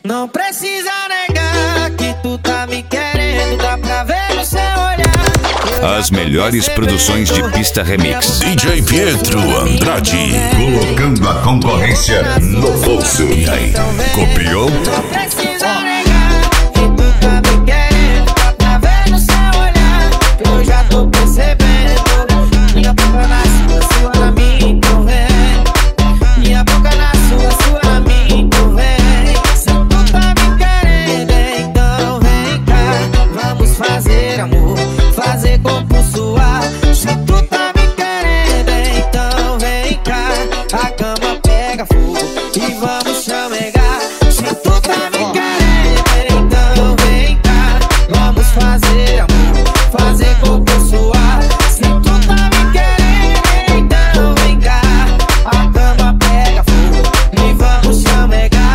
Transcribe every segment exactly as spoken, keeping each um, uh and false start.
Não precisa negar que tu tá me querendo, dá pra ver no seu olhar. As melhores produções de pista remix. D J Pietro Andrade, colocando a concorrência no bolso. E aí, copiou? Não precisa negar que tu tá me querendo, dá pra ver no seu olhar. Eu já tô percebendo. Minha boca na sua, sua na minha, então vem. Minha boca na sua, sua na minha, então vem. Se tu tá me querendo, então vem cá. Vamos fazer amor, fazer corpo suar. Se tu tá me querendo, então vem cá. A cama pega fogo e vamos chamegar. Se tu tá me querendo, então vem cá. Vamos fazer amor, fazer corpo suar. Se tu tá me querendo, então vem cá. A cama pega fogo e vamos chamegar.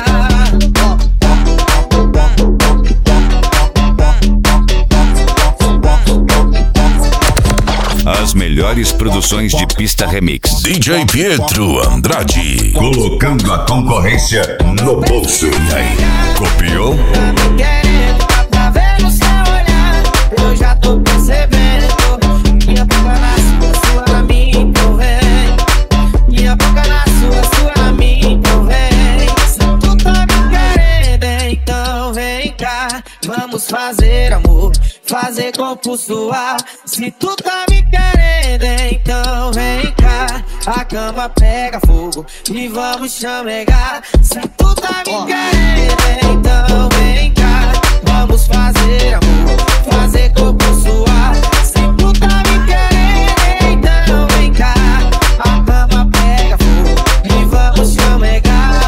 As melhores produções de pista remix. D J Pietro Andrade, colocando a concorrência no bolso. E aí, copiou? Tá me querendo, dá pra ver no seu olhar. Eu já tô percebendo. Minha boca na sua, sua na minha, então vem. Minha boca na sua, sua na minha, então vem. Se tu tá me querendo, então vem cá. Vamos fazer amor, fazer corpo suar. Se tu tá me querendo, então vem cá. A cama pega fogo e vamos chamegar. Se tu tá me querendo, então vem cá. Vamos fazer amor, fazer corpo suar. Se tu tá me querendo, então vem cá. A cama pega fogo e vamos chamegar.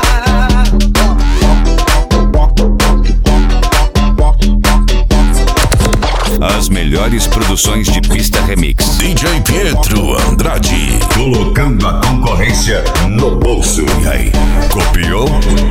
As melhores produções de pista remix. D J Pietro Andrade, colocando a concorrência no bolso. E aí, copiou?